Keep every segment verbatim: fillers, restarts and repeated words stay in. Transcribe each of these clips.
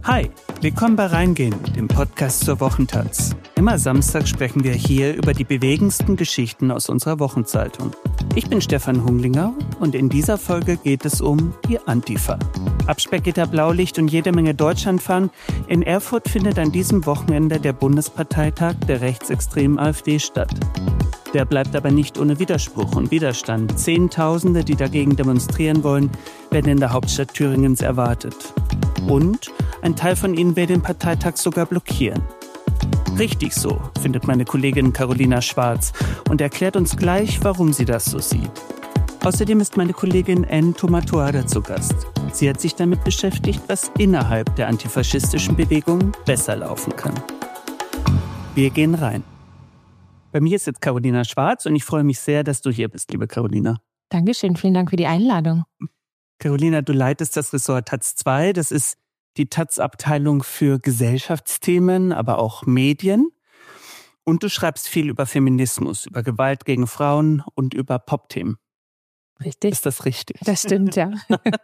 Hi, willkommen bei Reingehen, dem Podcast zur Wochentaz. Immer Samstag sprechen wir hier über die bewegendsten Geschichten aus unserer Wochenzeitung. Ich bin Stefan Hunglinger und in dieser Folge geht es um die Antifa. Abspeckgitter, Blaulicht und jede Menge Deutschlandfahren. In Erfurt findet an diesem Wochenende der Bundesparteitag der rechtsextremen AfD statt. Der bleibt aber nicht ohne Widerspruch und Widerstand. Zehntausende, die dagegen demonstrieren wollen, werden in der Hauptstadt Thüringens erwartet. Und ein Teil von ihnen will den Parteitag sogar blockieren. Richtig so, findet meine Kollegin Carolina Schwarz und erklärt uns gleich, warum sie das so sieht. Außerdem ist meine Kollegin Anne Tomatoada zu Gast. Sie hat sich damit beschäftigt, was innerhalb der antifaschistischen Bewegung besser laufen kann. Wir gehen rein. Bei mir ist jetzt Carolina Schwarz und ich freue mich sehr, dass du hier bist, liebe Carolina. Dankeschön, vielen Dank für die Einladung. Carolina, du leitest das Ressort Taz zwei. Das ist die Taz-Abteilung für Gesellschaftsthemen, aber auch Medien. Und du schreibst viel über Feminismus, über Gewalt gegen Frauen und über Popthemen. Richtig. Ist das richtig? Das stimmt, ja.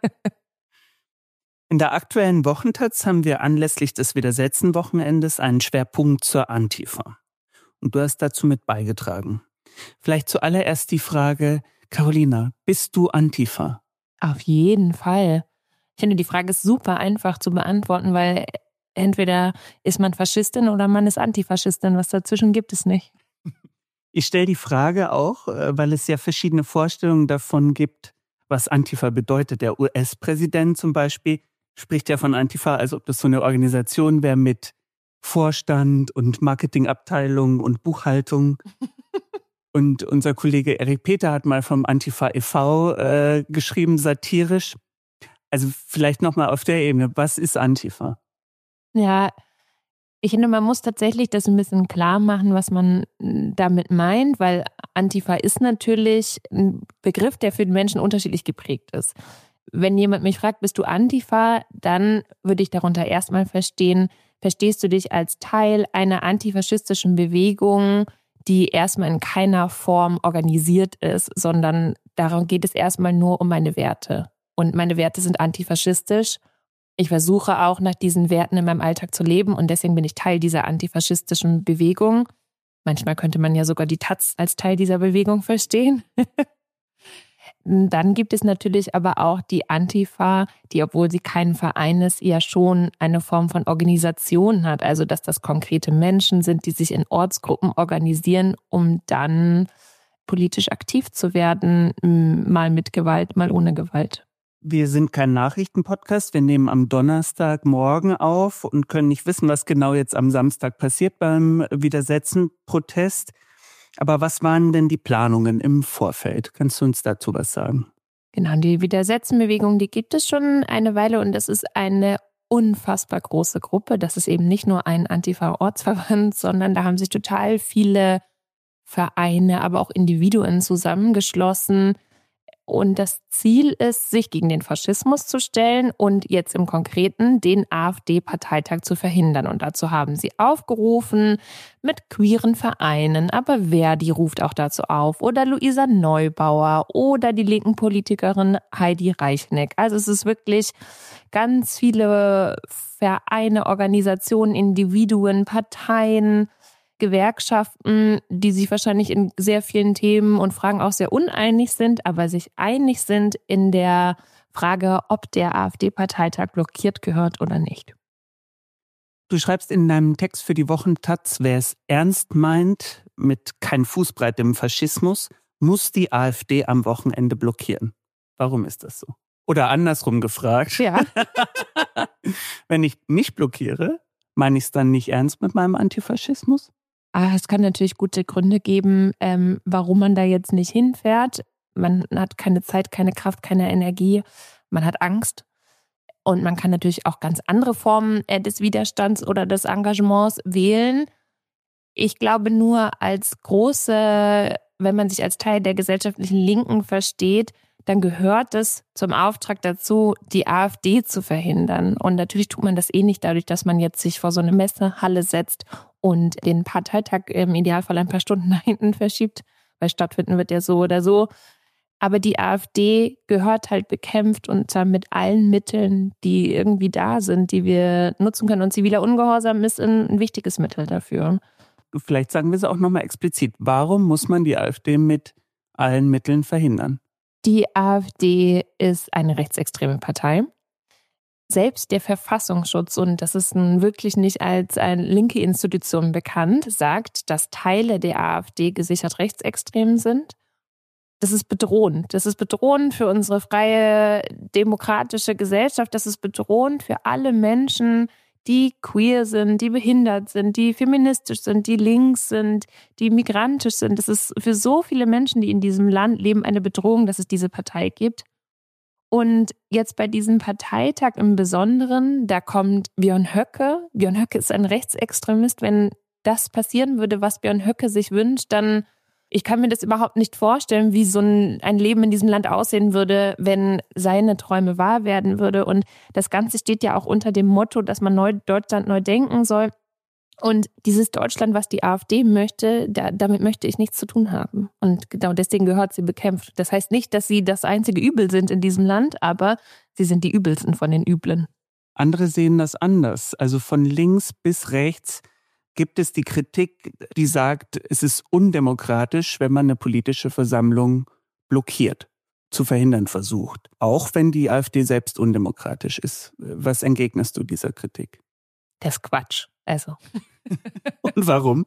In der aktuellen Wochentaz haben wir anlässlich des Widersetzen-Wochenendes einen Schwerpunkt zur Antifa. Und du hast dazu mit beigetragen. Vielleicht zuallererst die Frage, Carolina, bist du Antifa? Auf jeden Fall. Ich finde, die Frage ist super einfach zu beantworten, weil entweder ist man Faschistin oder man ist Antifaschistin. Was dazwischen gibt es nicht. Ich stelle die Frage auch, weil es ja verschiedene Vorstellungen davon gibt, was Antifa bedeutet. Der U S-Präsident zum Beispiel spricht ja von Antifa, als ob das so eine Organisation wäre mit Vorstand und Marketingabteilung und Buchhaltung. Und unser Kollege Erik Peter hat mal vom Antifa e V äh, geschrieben, satirisch. Also vielleicht nochmal auf der Ebene, was ist Antifa? Ja, ich finde, man muss tatsächlich das ein bisschen klar machen, was man damit meint, weil Antifa ist natürlich ein Begriff, der für den Menschen unterschiedlich geprägt ist. Wenn jemand mich fragt, bist du Antifa, dann würde ich darunter erstmal verstehen, verstehst du dich als Teil einer antifaschistischen Bewegung, die erstmal in keiner Form organisiert ist, sondern darum geht es erstmal nur um meine Werte. Und meine Werte sind antifaschistisch. Ich versuche auch nach diesen Werten in meinem Alltag zu leben und deswegen bin ich Teil dieser antifaschistischen Bewegung. Manchmal könnte man ja sogar die Taz als Teil dieser Bewegung verstehen. Dann gibt es natürlich aber auch die Antifa, die, obwohl sie kein Verein ist, ja schon eine Form von Organisation hat. Also dass das konkrete Menschen sind, die sich in Ortsgruppen organisieren, um dann politisch aktiv zu werden, mal mit Gewalt, mal ohne Gewalt. Wir sind kein Nachrichtenpodcast. Wir nehmen am Donnerstagmorgen auf und können nicht wissen, was genau jetzt am Samstag passiert beim Widersetzen-Protest. Aber was waren denn die Planungen im Vorfeld? Kannst du uns dazu was sagen? Genau, die Widersetzen-Bewegung, die gibt es schon eine Weile und es ist eine unfassbar große Gruppe. Das ist eben nicht nur ein Antifa-Ortsverband, sondern da haben sich total viele Vereine, aber auch Individuen zusammengeschlossen. Und das Ziel ist, sich gegen den Faschismus zu stellen und jetzt im Konkreten den AfD-Parteitag zu verhindern. Und dazu haben sie aufgerufen mit queeren Vereinen. Aber Verdi ruft auch dazu auf oder Luisa Neubauer oder die linken Politikerin Heidi Reichneck. Also es ist wirklich ganz viele Vereine, Organisationen, Individuen, Parteien, Gewerkschaften, die sich wahrscheinlich in sehr vielen Themen und Fragen auch sehr uneinig sind, aber sich einig sind in der Frage, ob der AfD-Parteitag blockiert gehört oder nicht. Du schreibst in deinem Text für die Wochentaz, wer es ernst meint mit kein Fußbreit im Faschismus, muss die AfD am Wochenende blockieren. Warum ist das so? Oder andersrum gefragt. Ja. Wenn ich nicht blockiere, meine ich es dann nicht ernst mit meinem Antifaschismus? Ah, es kann natürlich gute Gründe geben, ähm, warum man da jetzt nicht hinfährt. Man hat keine Zeit, keine Kraft, keine Energie. Man hat Angst. Und man kann natürlich auch ganz andere Formen äh, des Widerstands oder des Engagements wählen. Ich glaube nur als große, wenn man sich als Teil der gesellschaftlichen Linken versteht, dann gehört es zum Auftrag dazu, die AfD zu verhindern. Und natürlich tut man das eh nicht dadurch, dass man jetzt sich vor so eine Messehalle setzt und den Parteitag im Idealfall ein paar Stunden nach hinten verschiebt, weil stattfinden wird ja so oder so. Aber die AfD gehört halt bekämpft und zwar mit allen Mitteln, die irgendwie da sind, die wir nutzen können. Und ziviler Ungehorsam ist ein, ein wichtiges Mittel dafür. Vielleicht sagen wir es auch nochmal explizit. Warum muss man die AfD mit allen Mitteln verhindern? Die AfD ist eine rechtsextreme Partei. Selbst der Verfassungsschutz, und das ist nun wirklich nicht als eine linke Institution bekannt, sagt, dass Teile der AfD gesichert rechtsextrem sind. Das ist bedrohend. Das ist bedrohend für unsere freie, demokratische Gesellschaft. Das ist bedrohend für alle Menschen, die queer sind, die behindert sind, die feministisch sind, die links sind, die migrantisch sind. Das ist für so viele Menschen, die in diesem Land leben, eine Bedrohung, dass es diese Partei gibt. Und jetzt bei diesem Parteitag im Besonderen, da kommt Björn Höcke. Björn Höcke ist ein Rechtsextremist. Wenn das passieren würde, was Björn Höcke sich wünscht, dann ich kann mir das überhaupt nicht vorstellen, wie so ein, ein Leben in diesem Land aussehen würde, wenn seine Träume wahr werden würde. Und das Ganze steht ja auch unter dem Motto, dass man neu, Deutschland neu denken soll. Und dieses Deutschland, was die AfD möchte, da, damit möchte ich nichts zu tun haben. Und genau deswegen gehört sie bekämpft. Das heißt nicht, dass sie das einzige Übel sind in diesem Land, aber sie sind die Übelsten von den Üblen. Andere sehen das anders. Also von links bis rechts gibt es die Kritik, die sagt, es ist undemokratisch, wenn man eine politische Versammlung blockiert, zu verhindern versucht. Auch wenn die AfD selbst undemokratisch ist. Was entgegnest du dieser Kritik? Das ist Quatsch. Also. Und warum?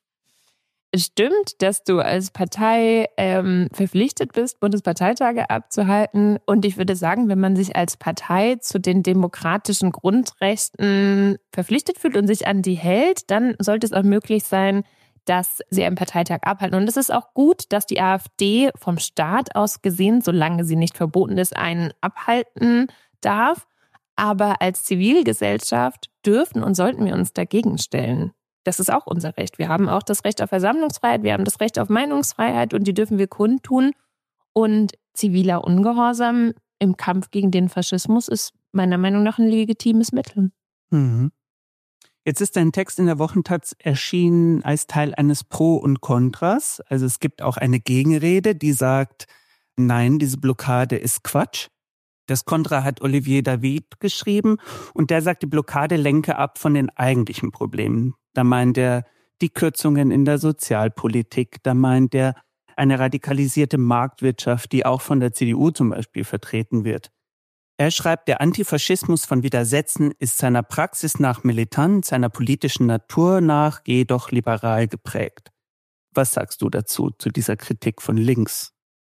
Es stimmt, dass du als Partei ähm, verpflichtet bist, Bundesparteitage abzuhalten. Und ich würde sagen, wenn man sich als Partei zu den demokratischen Grundrechten verpflichtet fühlt und sich an die hält, dann sollte es auch möglich sein, dass sie einen Parteitag abhalten. Und es ist auch gut, dass die AfD vom Staat aus gesehen, solange sie nicht verboten ist, einen abhalten darf. Aber als Zivilgesellschaft dürfen und sollten wir uns dagegen stellen. Das ist auch unser Recht. Wir haben auch das Recht auf Versammlungsfreiheit, wir haben das Recht auf Meinungsfreiheit und die dürfen wir kundtun. Und ziviler Ungehorsam im Kampf gegen den Faschismus ist meiner Meinung nach ein legitimes Mittel. Mhm. Jetzt ist dein Text in der Wochentaz erschienen als Teil eines Pro und Kontras. Also es gibt auch eine Gegenrede, die sagt, nein, diese Blockade ist Quatsch. Das Kontra hat Olivier David geschrieben und der sagt, die Blockade lenke ab von den eigentlichen Problemen. Da meint er die Kürzungen in der Sozialpolitik, da meint er eine radikalisierte Marktwirtschaft, die auch von der C D U zum Beispiel vertreten wird. Er schreibt, der Antifaschismus von Widersetzen ist seiner Praxis nach militant, seiner politischen Natur nach jedoch liberal geprägt. Was sagst du dazu, zu dieser Kritik von links?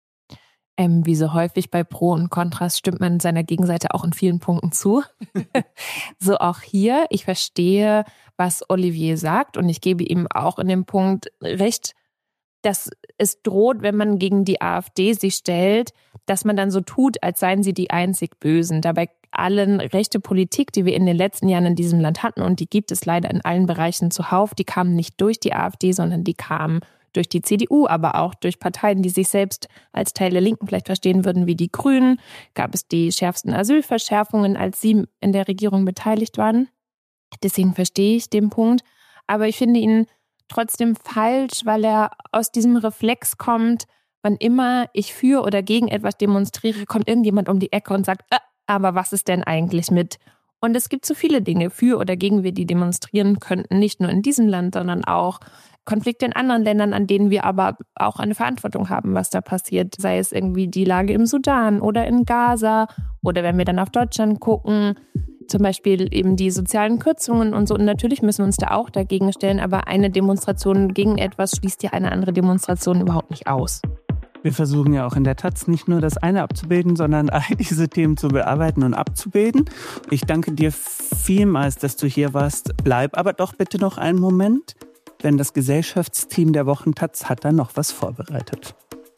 Ähm, wie so häufig bei Pro und Kontras stimmt man seiner Gegenseite auch in vielen Punkten zu. So auch hier. Ich verstehe, was Olivier sagt und ich gebe ihm auch in dem Punkt recht, dass es droht, wenn man gegen die AfD sich stellt, dass man dann so tut, als seien sie die einzig Bösen. Dabei allen rechte Politik, die wir in den letzten Jahren in diesem Land hatten, und die gibt es leider in allen Bereichen zuhauf, die kamen nicht durch die AfD, sondern die kamen durch die C D U, aber auch durch Parteien, die sich selbst als Teil der Linken vielleicht verstehen würden, wie die Grünen. Gab es die schärfsten Asylverschärfungen, als sie in der Regierung beteiligt waren. Deswegen verstehe ich den Punkt. Aber ich finde ihn trotzdem falsch, weil er aus diesem Reflex kommt, wann immer ich für oder gegen etwas demonstriere, kommt irgendjemand um die Ecke und sagt, äh, aber was ist denn eigentlich mit? Und es gibt so viele Dinge, für oder gegen wir, die demonstrieren könnten, nicht nur in diesem Land, sondern auch Konflikte in anderen Ländern, an denen wir aber auch eine Verantwortung haben, was da passiert. Sei es irgendwie die Lage im Sudan oder in Gaza oder wenn wir dann auf Deutschland gucken, zum Beispiel eben die sozialen Kürzungen und so. Und natürlich müssen wir uns da auch dagegen stellen, aber eine Demonstration gegen etwas schließt ja eine andere Demonstration überhaupt nicht aus. Wir versuchen ja auch in der Taz nicht nur das eine abzubilden, sondern all diese Themen zu bearbeiten und abzubilden. Ich danke dir vielmals, dass du hier warst. Bleib aber doch bitte noch einen Moment, denn das Gesellschaftsteam der Wochentaz hat da noch was vorbereitet.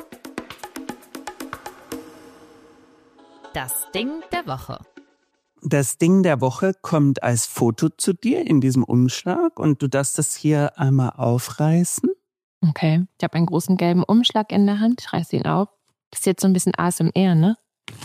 Das Ding der Woche. Das Ding der Woche kommt als Foto zu dir in diesem Umschlag und du darfst das hier einmal aufreißen. Okay, ich habe einen großen gelben Umschlag in der Hand. Ich reiße ihn auf. Das ist jetzt so ein bisschen A S M R, ne?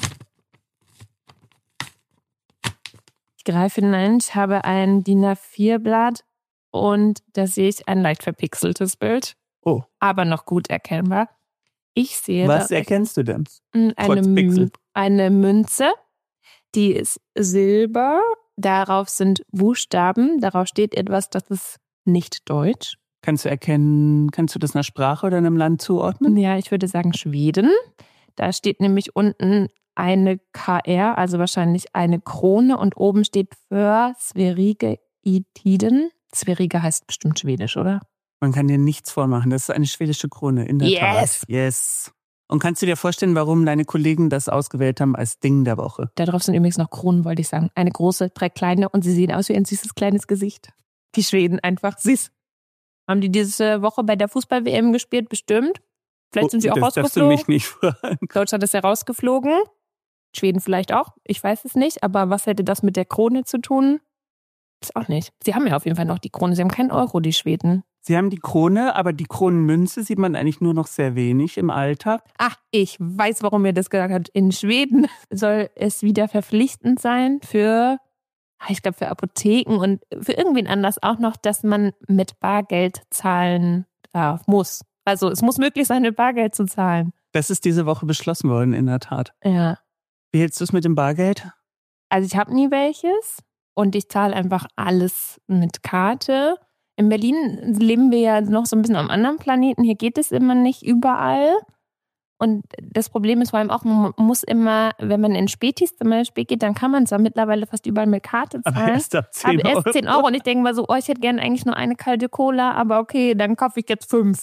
Ich greife hinein. Ich habe ein D I N A vier Blatt und da sehe ich ein leicht verpixeltes Bild. Oh. Aber noch gut erkennbar. Ich sehe Was da erkennst du denn? eine, M- eine Münze, die ist silber, darauf sind Buchstaben, darauf steht etwas, das ist nicht deutsch. Kannst du erkennen, kannst du das einer Sprache oder einem Land zuordnen? Ja, ich würde sagen Schweden. Da steht nämlich unten eine K R, also wahrscheinlich eine Krone und oben steht für Sverige i tiden. Sverige heißt bestimmt Schwedisch, oder? Man kann dir nichts vormachen. Das ist eine schwedische Krone, in der Yes. Tat. Yes. Und kannst du dir vorstellen, warum deine Kollegen das ausgewählt haben als Ding der Woche? Da drauf sind übrigens noch Kronen, wollte ich sagen. Eine große, drei kleine und sie sehen aus wie ein süßes kleines Gesicht. Die Schweden einfach süß. Haben die diese Woche bei der Fußball-W M gespielt? Bestimmt. Vielleicht sind sie auch das rausgeflogen. Darfst du mich nicht fragen. Deutschland ist ja rausgeflogen. Schweden vielleicht auch. Ich weiß es nicht. Aber was hätte das mit der Krone zu tun? Ist auch nicht. Sie haben ja auf jeden Fall noch die Krone. Sie haben keinen Euro, die Schweden. Sie haben die Krone, aber die Kronenmünze sieht man eigentlich nur noch sehr wenig im Alltag. Ach, ich weiß, warum ihr das gesagt habt. In Schweden soll es wieder verpflichtend sein für, ich glaube, für Apotheken und für irgendwen anders auch noch, dass man mit Bargeld zahlen darf, muss. Also es muss möglich sein, mit Bargeld zu zahlen. Das ist diese Woche beschlossen worden, in der Tat. Ja. Wie hältst du es mit dem Bargeld? Also ich habe nie welches und ich zahle einfach alles mit Karte. In Berlin leben wir ja noch so ein bisschen am anderen Planeten. Hier geht es immer nicht überall. Und das Problem ist vor allem auch, man muss immer, wenn man in Spätis zum Beispiel geht, dann kann man zwar mittlerweile fast überall mit Karte zahlen. Aber erst ab zehn aber Euro. erst zehn Euro. Und ich denke mal so, oh, ich hätte gerne eigentlich nur eine kalte Cola, aber okay, dann kaufe ich jetzt fünf.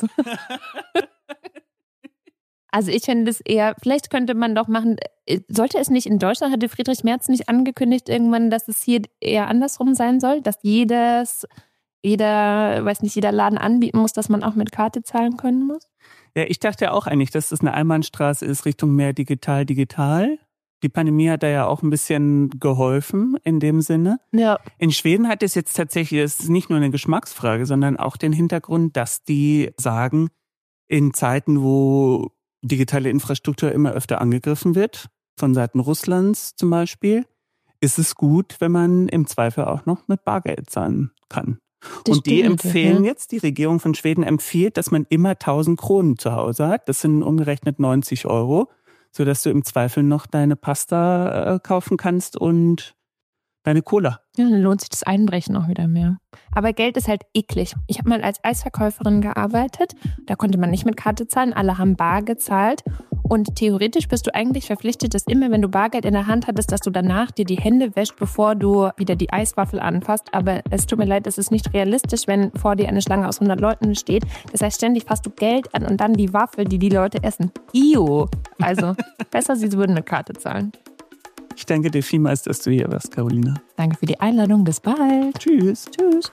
Also ich finde es eher, vielleicht könnte man doch machen, sollte es nicht in Deutschland, hatte Friedrich Merz nicht angekündigt irgendwann, dass es hier eher andersrum sein soll, dass jedes, jeder, weiß nicht, jeder Laden anbieten muss, dass man auch mit Karte zahlen können muss? Ja, ich dachte ja auch eigentlich, dass das eine Einbahnstraße ist Richtung mehr digital, digital. Die Pandemie hat da ja auch ein bisschen geholfen in dem Sinne. Ja. In Schweden hat es jetzt tatsächlich, es ist nicht nur eine Geschmacksfrage, sondern auch den Hintergrund, dass die sagen, in Zeiten, wo digitale Infrastruktur immer öfter angegriffen wird, von Seiten Russlands zum Beispiel, ist es gut, wenn man im Zweifel auch noch mit Bargeld zahlen kann. Das und die stimmt, empfehlen ja. jetzt, die Regierung von Schweden empfiehlt, dass man immer tausend Kronen zu Hause hat. Das sind umgerechnet neunzig Euro, sodass du im Zweifel noch deine Pasta äh, kaufen kannst und deine Cola. Ja, dann lohnt sich das Einbrechen auch wieder mehr. Aber Geld ist halt eklig. Ich habe mal als Eisverkäuferin gearbeitet. Da konnte man nicht mit Karte zahlen. Alle haben bar gezahlt. Und theoretisch bist du eigentlich verpflichtet, dass immer, wenn du Bargeld in der Hand hattest, dass du danach dir die Hände wäschst, bevor du wieder die Eiswaffel anfasst. Aber es tut mir leid, es ist nicht realistisch, wenn vor dir eine Schlange aus hundert Leuten steht. Das heißt, ständig fasst du Geld an und dann die Waffel, die die Leute essen. Io. Also besser, sie würden mit Karte zahlen. Ich danke dir vielmals, dass du hier warst, Carolina. Danke für die Einladung. Bis bald. Tschüss. Tschüss.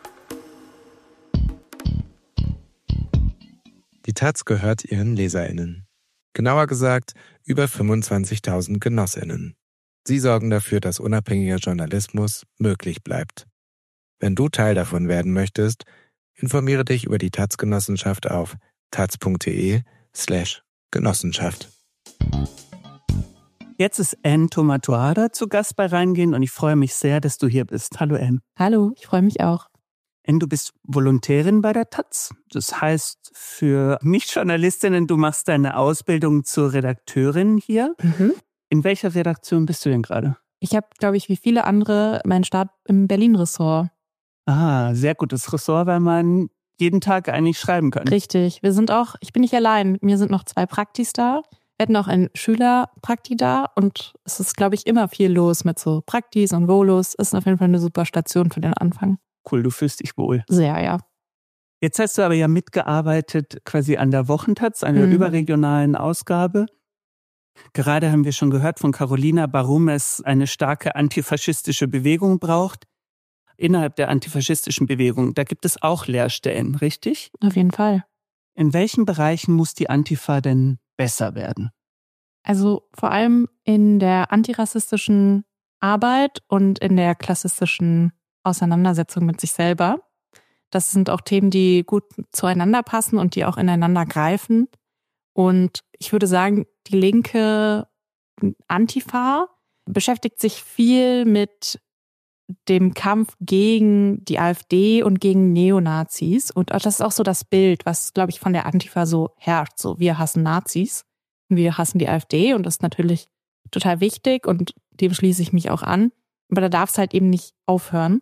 Die Taz gehört ihren LeserInnen. Genauer gesagt, über fünfundzwanzigtausend GenossInnen. Sie sorgen dafür, dass unabhängiger Journalismus möglich bleibt. Wenn du Teil davon werden möchtest, informiere dich über die Taz-Genossenschaft auf taz.de slash Genossenschaft. Jetzt ist Anne Tomatuada zu Gast bei Reingehen und ich freue mich sehr, dass du hier bist. Hallo Anne. Hallo, ich freue mich auch. Anne, du bist Volontärin bei der Taz. Das heißt für Nicht-Journalistinnen, du machst deine Ausbildung zur Redakteurin hier. Mhm. In welcher Redaktion bist du denn gerade? Ich habe, glaube ich, wie viele andere meinen Start im Berlin-Ressort. Ah, sehr gutes Ressort, weil man jeden Tag eigentlich schreiben kann. Richtig. Wir sind auch, ich bin nicht allein. Mit mir sind noch zwei Praktis da. Wir hatten auch einen Schülerprakti da und es ist, glaube ich, immer viel los mit so Praktis und Volos. Ist auf jeden Fall eine super Station für den Anfang. Cool, du fühlst dich wohl. Sehr, ja. Jetzt hast du aber ja mitgearbeitet quasi an der Wochentaz, einer Mhm. überregionalen Ausgabe. Gerade haben wir schon gehört von Carolina, warum es eine starke antifaschistische Bewegung braucht. Innerhalb der antifaschistischen Bewegung, da gibt es auch Leerstellen, richtig? Auf jeden Fall. In welchen Bereichen muss die Antifa denn besser werden? Also vor allem in der antirassistischen Arbeit und in der klassistischen Auseinandersetzung mit sich selber. Das sind auch Themen, die gut zueinander passen und die auch ineinander greifen. Und ich würde sagen, die linke Antifa beschäftigt sich viel mit dem Kampf gegen die AfD und gegen Neonazis. Und das ist auch so das Bild, was, glaube ich, von der Antifa so herrscht. So, wir hassen Nazis. wir hassen die AfD und das ist natürlich total wichtig und dem schließe ich mich auch an. Aber da darf es halt eben nicht aufhören.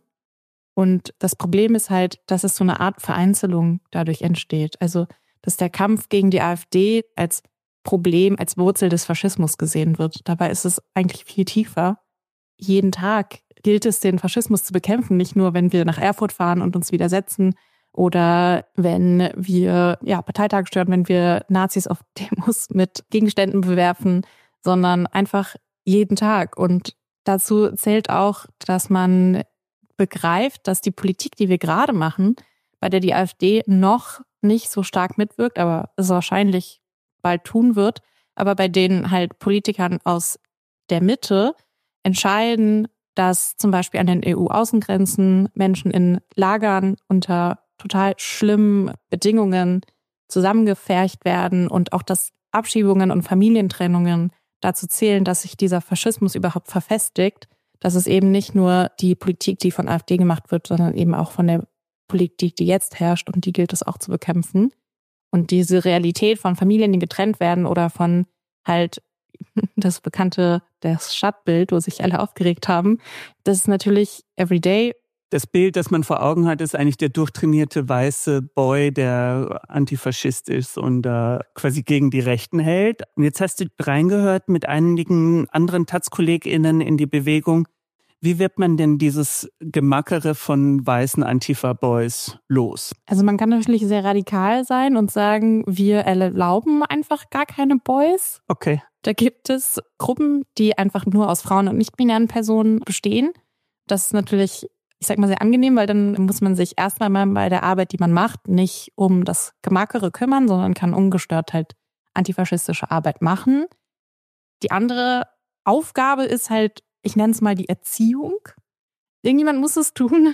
Und das Problem ist halt, dass es so eine Art Vereinzelung dadurch entsteht. Also, dass der Kampf gegen die AfD als Problem, als Wurzel des Faschismus gesehen wird. Dabei ist es eigentlich viel tiefer. Jeden Tag gilt es, den Faschismus zu bekämpfen. Nicht nur, wenn wir nach Erfurt fahren und uns widersetzen oder wenn wir ja, Parteitag stören, wenn wir Nazis auf Demos mit Gegenständen bewerfen, sondern einfach jeden Tag. Und dazu zählt auch, dass man begreift, dass die Politik, die wir gerade machen, bei der die AfD noch nicht so stark mitwirkt, aber es wahrscheinlich bald tun wird, aber bei denen halt Politikern aus der Mitte entscheiden, dass zum Beispiel an den E U-Außengrenzen Menschen in Lagern unter total schlimmen Bedingungen zusammengefercht werden und auch, dass Abschiebungen und Familientrennungen dazu zählen, dass sich dieser Faschismus überhaupt verfestigt. Das ist eben nicht nur die Politik, die von AfD gemacht wird, sondern eben auch von der Politik, die jetzt herrscht und die gilt es auch zu bekämpfen. Und diese Realität von Familien, die getrennt werden oder von halt das bekannte, das Stadtbild, wo sich alle aufgeregt haben, das ist natürlich everyday. Das Bild, das man vor Augen hat, ist eigentlich der durchtrainierte weiße Boy, der Antifaschist ist und äh, quasi gegen die Rechten hält. Und jetzt hast du reingehört mit einigen anderen Taz-KollegInnen in die Bewegung. Wie wird man denn dieses Gemackere von weißen Antifa-Boys los? Also man kann natürlich sehr radikal sein und sagen, wir erlauben einfach gar keine Boys. Okay. Da gibt es Gruppen, die einfach nur aus Frauen und nicht-binären Personen bestehen. Das ist natürlich, ich sag mal, sehr angenehm, weil dann muss man sich erstmal mal bei der Arbeit, die man macht, nicht um das Gemackere kümmern, sondern kann ungestört halt antifaschistische Arbeit machen. Die andere Aufgabe ist halt, ich nenne es mal die Erziehung. Irgendjemand muss es tun.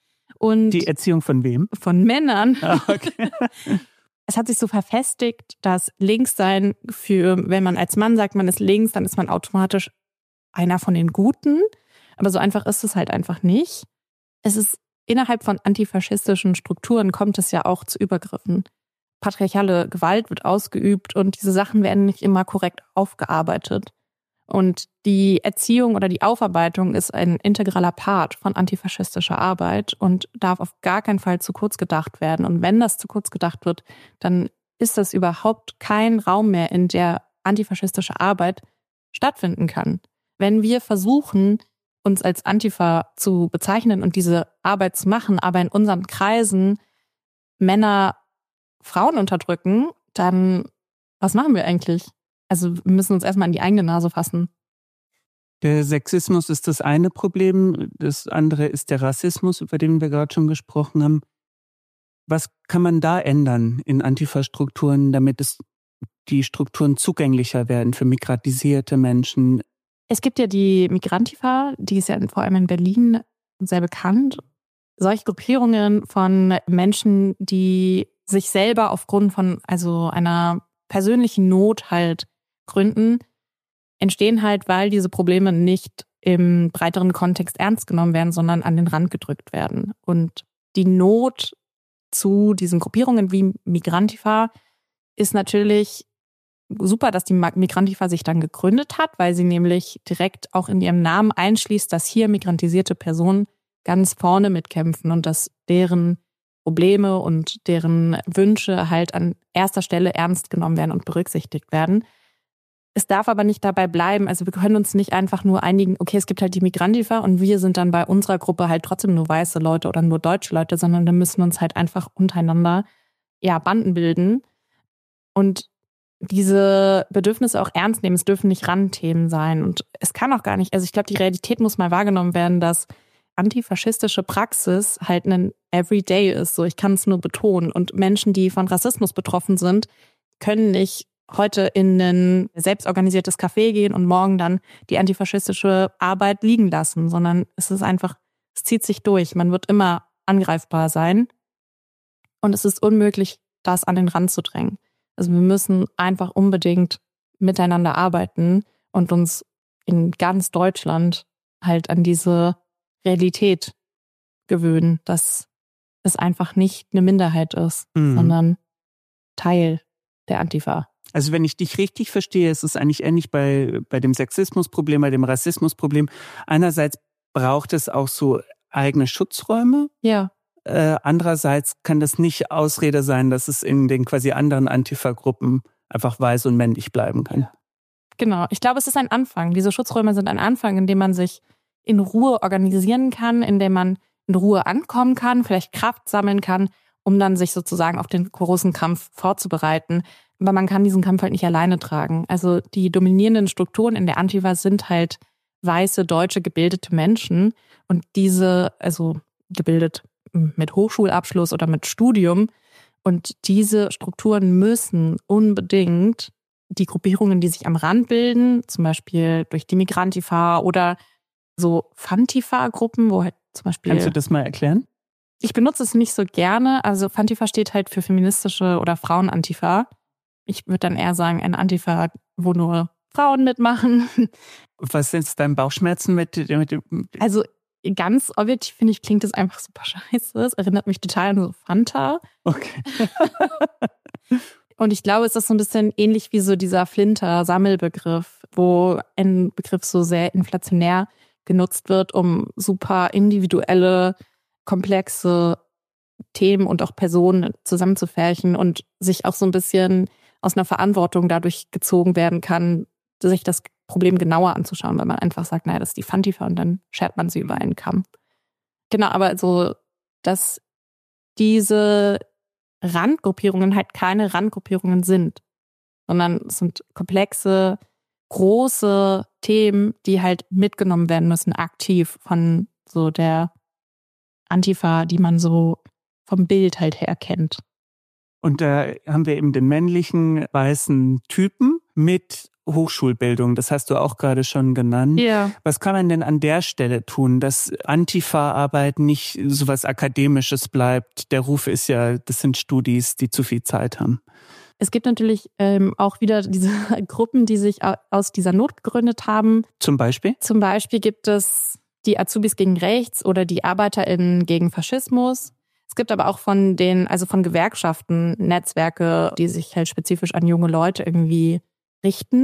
Und die Erziehung von wem? Von Männern. Ah, okay. Es hat sich so verfestigt, dass Linkssein für, wenn man als Mann sagt, man ist links, dann ist man automatisch einer von den Guten. Aber so einfach ist es halt einfach nicht. Es ist innerhalb von antifaschistischen Strukturen kommt es ja auch zu Übergriffen. Patriarchale Gewalt wird ausgeübt und diese Sachen werden nicht immer korrekt aufgearbeitet. Und die Erziehung oder die Aufarbeitung ist ein integraler Part von antifaschistischer Arbeit und darf auf gar keinen Fall zu kurz gedacht werden. Und wenn das zu kurz gedacht wird, dann ist das überhaupt kein Raum mehr, in der antifaschistische Arbeit stattfinden kann. Wenn wir versuchen, uns als Antifa zu bezeichnen und diese Arbeit zu machen, aber in unseren Kreisen Männer Frauen unterdrücken, dann was machen wir eigentlich? Also wir müssen uns erstmal an die eigene Nase fassen. Der Sexismus ist das eine Problem, das andere ist der Rassismus, über den wir gerade schon gesprochen haben. Was kann man da ändern in Antifa-Strukturen, damit es die Strukturen zugänglicher werden für migrantisierte Menschen? Es gibt ja die Migrantifa, die ist ja vor allem in Berlin sehr bekannt. Solche Gruppierungen von Menschen, die sich selber aufgrund von also einer persönlichen Not halt gründen, entstehen halt, weil diese Probleme nicht im breiteren Kontext ernst genommen werden, sondern an den Rand gedrückt werden. Und die Not zu diesen Gruppierungen wie Migrantifa ist natürlich super, dass die Migrantifa sich dann gegründet hat, weil sie nämlich direkt auch in ihrem Namen einschließt, dass hier migrantisierte Personen ganz vorne mitkämpfen und dass deren Probleme und deren Wünsche halt an erster Stelle ernst genommen werden und berücksichtigt werden. Es darf aber nicht dabei bleiben, also wir können uns nicht einfach nur einigen, okay, es gibt halt die Migrantifa und wir sind dann bei unserer Gruppe halt trotzdem nur weiße Leute oder nur deutsche Leute, sondern da müssen wir uns halt einfach untereinander, ja, Banden bilden und diese Bedürfnisse auch ernst nehmen. Es dürfen nicht Randthemen sein und es kann auch gar nicht, also ich glaube, die Realität muss mal wahrgenommen werden, dass antifaschistische Praxis halt ein Everyday ist, so ich kann es nur betonen und Menschen, die von Rassismus betroffen sind, können nicht heute in ein selbstorganisiertes Café gehen und morgen dann die antifaschistische Arbeit liegen lassen, sondern es ist einfach, es zieht sich durch. Man wird immer angreifbar sein und es ist unmöglich, das an den Rand zu drängen. Also wir müssen einfach unbedingt miteinander arbeiten und uns in ganz Deutschland halt an diese Realität gewöhnen, dass es einfach nicht eine Minderheit ist, mhm. sondern Teil der Antifa. Also wenn ich dich richtig verstehe, ist es eigentlich ähnlich bei, bei dem Sexismusproblem, bei dem Rassismusproblem. Einerseits braucht es auch so eigene Schutzräume. Ja. Äh, andererseits kann das nicht Ausrede sein, dass es in den quasi anderen Antifa-Gruppen einfach weiß und männlich bleiben kann. Genau. Ich glaube, es ist ein Anfang. Diese Schutzräume sind ein Anfang, in dem man sich in Ruhe organisieren kann, in dem man in Ruhe ankommen kann, vielleicht Kraft sammeln kann, um dann sich sozusagen auf den großen Kampf vorzubereiten. Aber man kann diesen Kampf halt nicht alleine tragen. Also die dominierenden Strukturen in der Antifa sind halt weiße, deutsche, gebildete Menschen. Und diese, also gebildet mit Hochschulabschluss oder mit Studium. Und diese Strukturen müssen unbedingt die Gruppierungen, die sich am Rand bilden, zum Beispiel durch die Migrantifa oder so Fantifa-Gruppen, wo halt zum Beispiel... Kannst du das mal erklären? Ich benutze es nicht so gerne. Also Fantifa steht halt für feministische oder Frauenantifa. Ich würde dann eher sagen, eine Antifa, wo nur Frauen mitmachen. Was sind deine Bauchschmerzen mit, mit Also ganz objektiv finde ich, klingt das einfach super scheiße. Es erinnert mich total an so Fanta. Okay. Und ich glaube, es ist so ein bisschen ähnlich wie so dieser Flinter-Sammelbegriff, wo ein Begriff so sehr inflationär genutzt wird, um super individuelle, komplexe Themen und auch Personen zusammenzufärchen und sich auch so ein bisschen aus einer Verantwortung dadurch gezogen werden kann, sich das Problem genauer anzuschauen, weil man einfach sagt, naja, das ist die Fantifa und dann schert man sie über einen Kamm. Genau, aber so, dass diese Randgruppierungen halt keine Randgruppierungen sind, sondern es sind komplexe, große Themen, die halt mitgenommen werden müssen, aktiv von so der Antifa, die man so vom Bild halt her kennt. Und da haben wir eben den männlichen, weißen Typen mit Hochschulbildung. Das hast du auch gerade schon genannt. Ja. Was kann man denn an der Stelle tun, dass Antifa-Arbeit nicht sowas Akademisches bleibt? Der Ruf ist ja, das sind Studis, die zu viel Zeit haben. Es gibt natürlich ähm, auch wieder diese Gruppen, die sich aus dieser Not gegründet haben. Zum Beispiel? Zum Beispiel gibt es die Azubis gegen Rechts oder die ArbeiterInnen gegen Faschismus. Es gibt aber auch von den, also von Gewerkschaften Netzwerke, die sich halt spezifisch an junge Leute irgendwie richten.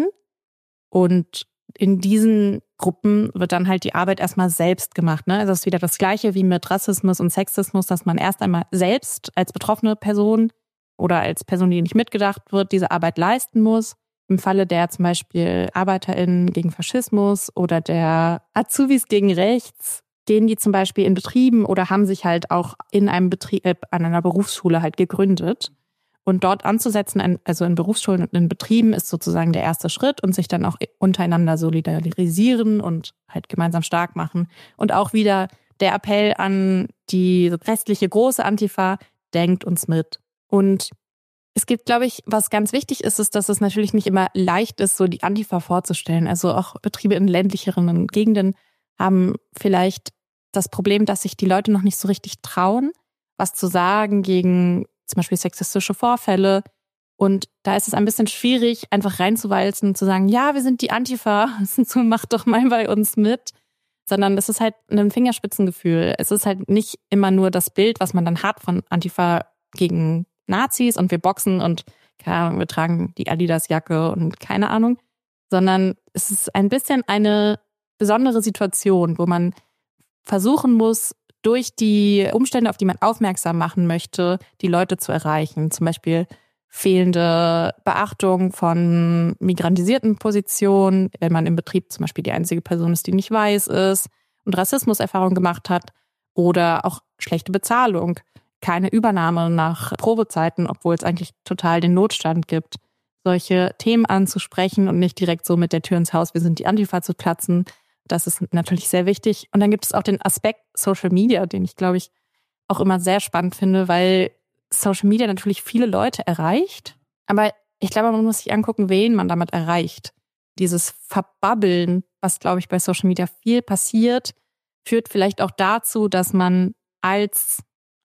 Und in diesen Gruppen wird dann halt die Arbeit erstmal selbst gemacht. Ne? Also es ist wieder das Gleiche wie mit Rassismus und Sexismus, dass man erst einmal selbst als betroffene Person oder als Person, die nicht mitgedacht wird, diese Arbeit leisten muss. Im Falle der zum Beispiel ArbeiterInnen gegen Faschismus oder der Azubis gegen Rechts gehen die zum Beispiel in Betrieben oder haben sich halt auch in einem Betrieb, äh, an einer Berufsschule halt gegründet. Und dort anzusetzen, also in Berufsschulen und in Betrieben, ist sozusagen der erste Schritt und sich dann auch untereinander solidarisieren und halt gemeinsam stark machen. Und auch wieder der Appell an die restliche große Antifa, denkt uns mit. Und es gibt, glaube ich, was ganz wichtig ist, ist, dass es natürlich nicht immer leicht ist, so die Antifa vorzustellen. Also auch Betriebe in ländlicheren Gegenden haben vielleicht das Problem, dass sich die Leute noch nicht so richtig trauen, was zu sagen gegen zum Beispiel sexistische Vorfälle. Und da ist es ein bisschen schwierig, einfach reinzuwalzen und zu sagen, ja, wir sind die Antifa, so macht doch mal bei uns mit. Sondern das ist halt ein Fingerspitzengefühl. Es ist halt nicht immer nur das Bild, was man dann hat von Antifa gegen Nazis und wir boxen und keine Ahnung, wir tragen die Adidas-Jacke und keine Ahnung, sondern es ist ein bisschen eine besondere Situation, wo man versuchen muss, durch die Umstände, auf die man aufmerksam machen möchte, die Leute zu erreichen. Zum Beispiel fehlende Beachtung von migrantisierten Positionen, wenn man im Betrieb zum Beispiel die einzige Person ist, die nicht weiß ist und Rassismuserfahrung gemacht hat, oder auch schlechte Bezahlung, keine Übernahme nach Probezeiten, obwohl es eigentlich total den Notstand gibt. Solche Themen anzusprechen und nicht direkt so mit der Tür ins Haus, wir sind die Antifa, zu platzen, das ist natürlich sehr wichtig. Und dann gibt es auch den Aspekt Social Media, den ich, glaube ich, auch immer sehr spannend finde, weil Social Media natürlich viele Leute erreicht. Aber ich glaube, man muss sich angucken, wen man damit erreicht. Dieses Verbabbeln, was, glaube ich, bei Social Media viel passiert, führt vielleicht auch dazu, dass man als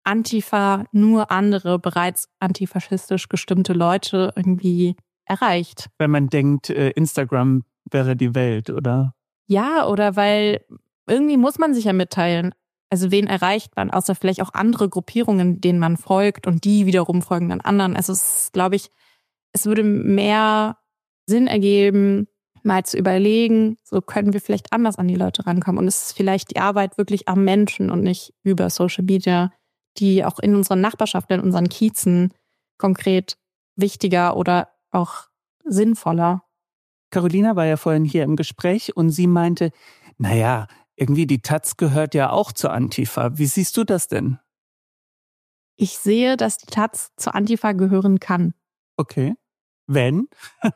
Antifa nur andere, bereits antifaschistisch gestimmte Leute irgendwie erreicht. Wenn man denkt, Instagram wäre die Welt, oder? Ja, oder weil irgendwie muss man sich ja mitteilen. Also wen erreicht man, außer vielleicht auch andere Gruppierungen, denen man folgt und die wiederum folgen dann anderen. Also es ist, glaube ich, es würde mehr Sinn ergeben, mal zu überlegen, so können wir vielleicht anders an die Leute rankommen. Und es ist vielleicht die Arbeit wirklich am Menschen und nicht über Social Media, die auch in unserer Nachbarschaft, in unseren Kiezen konkret wichtiger oder auch sinnvoller. Carolina war ja vorhin hier im Gespräch und sie meinte, naja, irgendwie die Taz gehört ja auch zur Antifa. Wie siehst du das denn? Ich sehe, dass die Taz zur Antifa gehören kann. Okay. Wenn?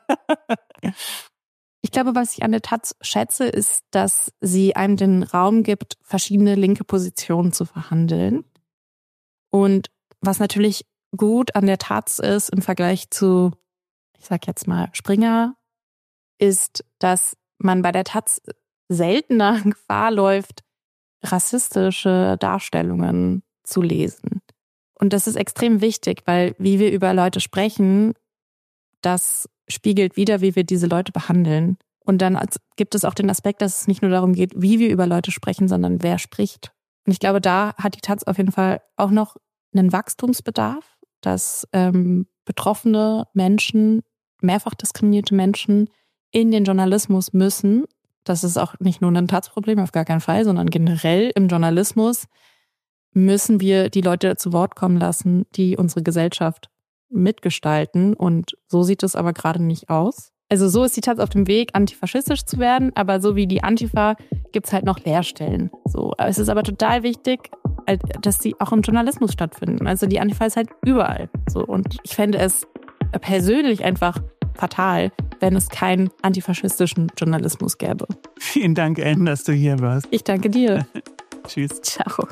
Ich glaube, was ich an der Taz schätze, ist, dass sie einem den Raum gibt, verschiedene linke Positionen zu verhandeln. Und was natürlich gut an der Taz ist im Vergleich zu, ich sag jetzt mal, Springer, ist, dass man bei der Taz seltener Gefahr läuft, rassistische Darstellungen zu lesen. Und das ist extrem wichtig, weil wie wir über Leute sprechen, das spiegelt wider, wie wir diese Leute behandeln. Und dann gibt es auch den Aspekt, dass es nicht nur darum geht, wie wir über Leute sprechen, sondern wer spricht. Und ich glaube, da hat die Taz auf jeden Fall auch noch einen Wachstumsbedarf, dass ähm, betroffene Menschen, mehrfach diskriminierte Menschen in den Journalismus müssen. Das ist auch nicht nur ein Taz-Problem, auf gar keinen Fall, sondern generell im Journalismus müssen wir die Leute zu Wort kommen lassen, die unsere Gesellschaft mitgestalten. Und so sieht es aber gerade nicht aus. Also so ist die Taz auf dem Weg, antifaschistisch zu werden, aber so wie die Antifa gibt es halt noch Leerstellen. So, es ist aber total wichtig, dass sie auch im Journalismus stattfinden. Also die Antifa ist halt überall. So, und ich fände es persönlich einfach fatal, wenn es keinen antifaschistischen Journalismus gäbe. Vielen Dank, Anne, dass du hier warst. Ich danke dir. Tschüss. Ciao.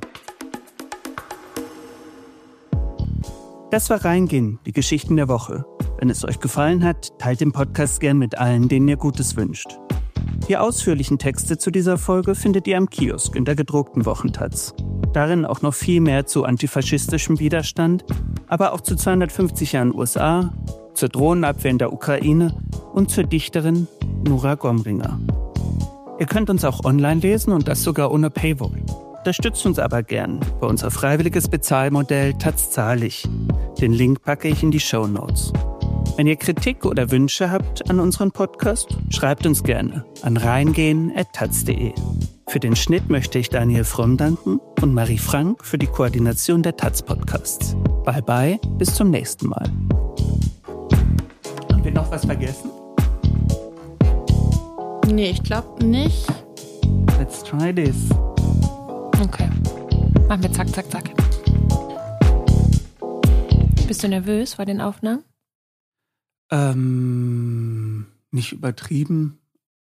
Das war Reingehen, die Geschichten der Woche. Wenn es euch gefallen hat, teilt den Podcast gern mit allen, denen ihr Gutes wünscht. Die ausführlichen Texte zu dieser Folge findet ihr am Kiosk in der gedruckten Wochentaz. Darin auch noch viel mehr zu antifaschistischem Widerstand, aber auch zu zweihundertfünfzig Jahren U S A, zur Drohnenabwehr in der Ukraine und zur Dichterin Nora Gomringer. Ihr könnt uns auch online lesen und das sogar ohne Paywall. Unterstützt uns aber gern bei unser freiwilliges Bezahlmodell Taz zahlig. Den Link packe ich in die Shownotes. Wenn ihr Kritik oder Wünsche habt an unseren Podcast, schreibt uns gerne an reingehen at taz punkt de. Für den Schnitt möchte ich Daniel Fromm danken und Marie Frank für die Koordination der Taz-Podcasts. Bye bye, bis zum nächsten Mal. Haben wir noch was vergessen? Nee, ich glaube nicht. Let's try this. Okay. Machen wir zack, zack, zack. Bist du nervös vor den Aufnahmen? Ähm, nicht übertrieben.